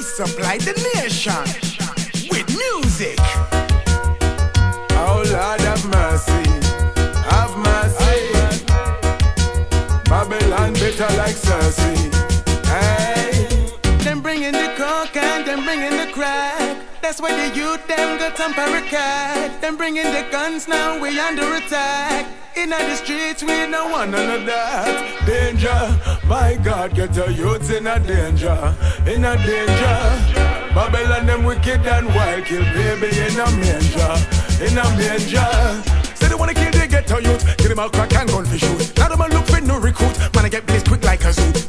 supply the nation with music. Oh Lord have mercy, have mercy. Babylon bitter like Cersei. Hey, them bringing the coke and them bringing the crack. That's why the youth them got some paracat. Them bringing the guns now we under attack. In the streets we no one none of that. danger, my God, get the youths in a danger, in a danger. Babylon them wicked and wild, kill baby in a manger, in a manger. Say they wanna kill the ghetto youth, kill them out crack and gun for shoot. Now them a look for no recruit, man I get blessed quick like a suit.